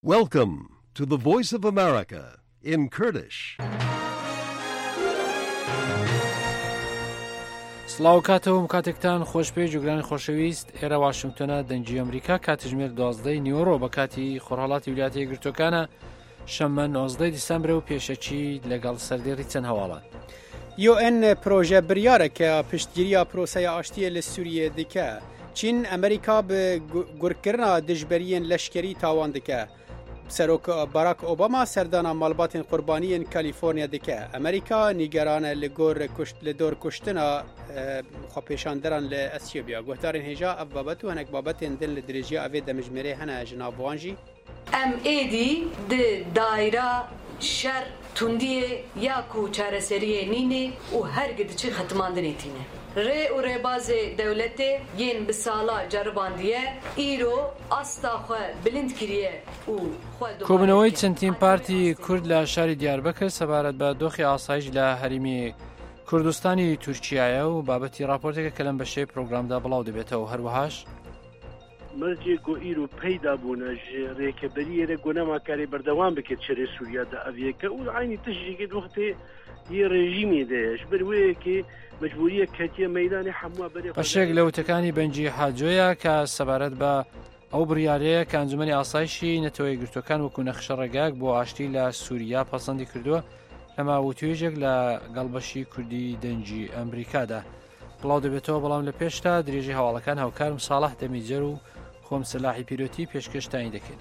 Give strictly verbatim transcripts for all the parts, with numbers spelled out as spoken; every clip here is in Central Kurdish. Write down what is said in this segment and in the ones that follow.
Welcome to the Voice of America in Kurdish. سڵاو کاتەوە کاتێکتان خۆشپێ جوگرانی خۆشەویست ئێرە واشنگتۆنە دەنگی ئەمریکا کاتژمێر دوازدەی نیوەڕۆ بە کاتی خۆرهەڵاتی ویلایەتە یەکگرتووەکانە شەممە نۆزدەی دیسەمبر و پێشەچی لەگەڵ سەردێڕی چەند هەواڵات. یو ئەن پرۆژە بریارێکە پشتگیریە پرۆسەیە ئاشتیە لە سووریە دکە. چین ئەمریکا بە گورکردنا دژبەریên leşkerî tawan dike. Serok Barack Obama serdana malbatên qurbaniyên Kalîforniya dike. Amerîka nîgeran e li gor li dor kuştina xwepêşanderan li Esyopiya. Guhdarên hêja ev babet û hinek babetên din li dirêjiya evê demijmêrê hene ji nav wan jî. Em êdî di daîra şer tundiyê ya ku çareseriyê nînê û her gidiçi xetmandinê tîne. Rê û rêbazê dewletê yên bi sala ceribandiye îro asta xwe bilind kiriye û کۆبنەوەی چەندین پارتی کورد لە شاری دیاربەکر سەبارەت بە دۆخی ئاسایش لە هەریمی کوردستانی تورکیایە و بابەتی راپۆرتێکە کە لەم بەشەی پرۆگرامدا بڵاو دەبێتەوە هەروەهاش مەرجێ گۆ ئیر و پەیدا بوونە ڕێکەبەری ئێرە گۆنەماکاری بەردەوام بکرێت چرێ سووریادا ئەڤەکە و عینی تشتێکێت وەختێ یە ڕێژیمی دەیەش بەروەیەکی مەجبوریە کەتیە مەیدانی هەموو بەرێ بەشێک لە وتەکانی بەنجی حاجۆیە کە سەبارەت بە ئەو بڕیارەیە کە ئەنجومەنی ئاسایشی نەتەوە یەکگرتووەکان وەکو نەخشە ڕێگاک بۆ ئاشتی لە سووریا پەسەندی کردووە لە ماوەتوێژێک لە گەڵبەشی کوردی دەنجی ئەمریکادا بڵاو دەبێتەوە بەڵام لە پێشتا درێژی هەواڵەکان هاوکارم ساڵح دەمیجەر و خۆم سەلاحی پیرۆتی پێشکەشتانی دەکەین.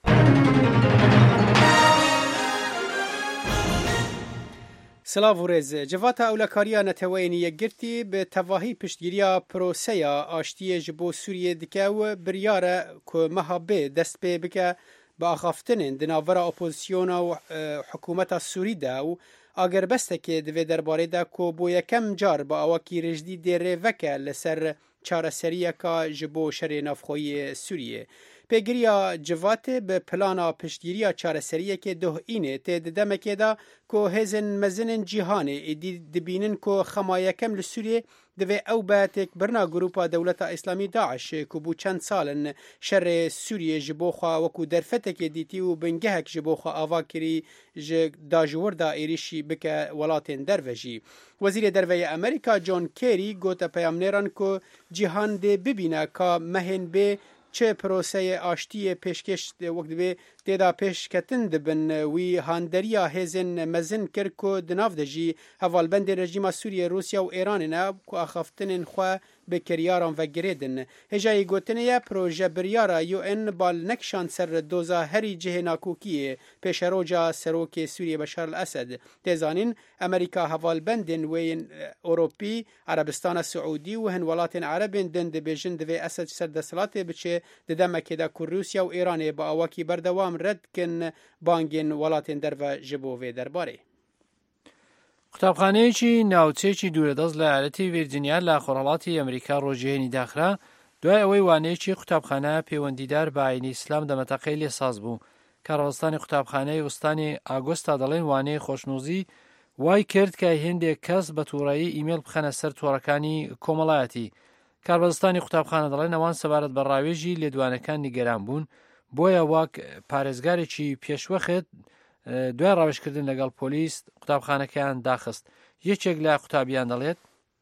سلااو و ڕێز جڤاتە ئەولەکاریە نەتەوەیەنی یەکگرتی بە تەواهی پشتگیریە پرۆسەیە ئاشتیە ji بۆ سووریە دکە و بریارە ku meha bê dest pê bike bi axaftinên di navbera opozîsyona û hikûmeta Sûrî de û agerbestekê divê derbarê de ku bû yekem car bi awakî rijdî dê rêveke li ser çareseriyeka ji bo şerê navxweyî Sûriyê. Pêgiriya civatê bi plana piştgiriya çareseriyekê dohînê tê di demekê de ku hêzên mezinên cîhanê êdî dibînin ku xema yekem li Sûriyê divê ew be têkbirina grûpa Dewleta Îslamî Daeş ku bû çend salin şerê Sûriyê ji bo xwe wekû derfetekê dîtî û bingehek ji bo xwe ava kirî ji dajwirda êrişî bike welatên derve jî. Wezîrê Derveyê Amerîka John Kerry gote peyamnêran ku cîhan dê bibîne ka mehên bê çi proseyê aştiyê pêşkeş wek divê têda pêşketin dibin wî handeriya hêzên mezin kir ku di nav de jî hevalbendê rejîma Sûriye, Rusya û Îranê ne ku axaftinên xwe bi kiryaran vegirê din. Hêjayê gotinê ye proje biryara U N bal nekşan ser doza herî cihê nakokiyê pêşeroca serokê Sûriye Beşar el-Esed. Têzanîn Amerîka hevalbendên wê yên Ewropî, Erebistana Siûdî û hin welatên Erebên din dibêjin divê Esed serdesthilatê biçe di demekê de ku Rusya û Îranê bi awakî berdewam red kin bangên welatên derve ji bo vê derbarê. قوتابخانەیەکی ناوچەیەکی دوورەدەست لە ئایالەتی ڤیرجینیا لە خۆرهەڵاتی ئەمریکا ڕۆژێنی داخرا دوای ئەوەی وانەیەکی قوتابخانە پەیوەندیدار بە ئاینی ئیسلام دەمەتەقەی لێساز بوو. کارەبەستانی قوتابخانەی وستانی ئاگۆستا دەڵێن وانەیە خۆشنووزی وای کرد کە هێندێک کەس بە تووڕایی ئیمێل بخەنە سەر تۆڕەکانی کۆمەڵایەتی. کاربەستانی قوتابخانە دەڵێن ئەوان سەبارەت بە ڕاوێژی لێدوانەکان نیگەران بوون بۆیە واک پارێزگارێکی پێشوەخت دوای ڕاوێژکردن لەگەڵ پۆلیس قوتابخانەکەیان داخست. یەکێک لە قوتابیان دەڵێت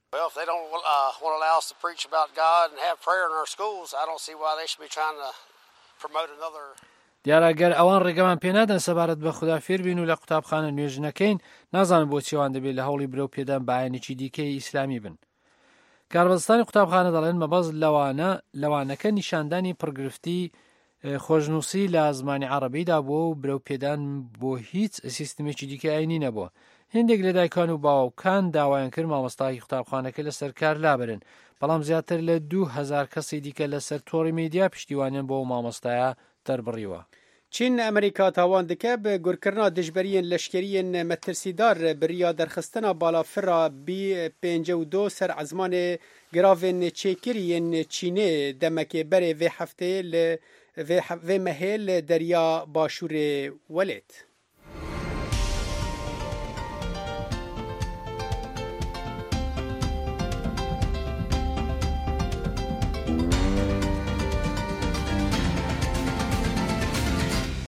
دیارەگەر ئەوان ڕێگەمان پێنادەن سەبارەت بە خوددا فێر بین و لە قوتابخانە نوێژنەکەین نازانم بۆ چێوان دەبێت لە هەوڵی برەو پێدان بە ئاینێکی دیکەی ئیسلامی بن. کاربەستانی قوتابخانە دەڵێن مەبەست لەوانە لەوانەکە نیشاندانی پڕگرفتی خۆشنووسی لە زمانی عەرەبیدا بووە و برەو پێدان بۆ هیچ سیستمێکی دیکە ئاینی نەبووە. هێندێک لە دایکان و باوکان داوایان کرد مامۆستای قوتابخانەکە لەسەر کار لابرن بەڵام زیاتر لە دوو هەزار کەسی دیکە لەسەر تۆڕی میدیا پشتیوانیان بۆ مامۆستایە دەربڕیوە. چین ئەمریکا تاوان دکە بە گورکردنا دژبەریên leşkeriyên metirsîdar biriya derxistina balafira bî pênc û du ser ezmanê giravên çêkiriyên Çînê demekê berê vê hefteyê li vê mehê li derya Başûrê Welêt.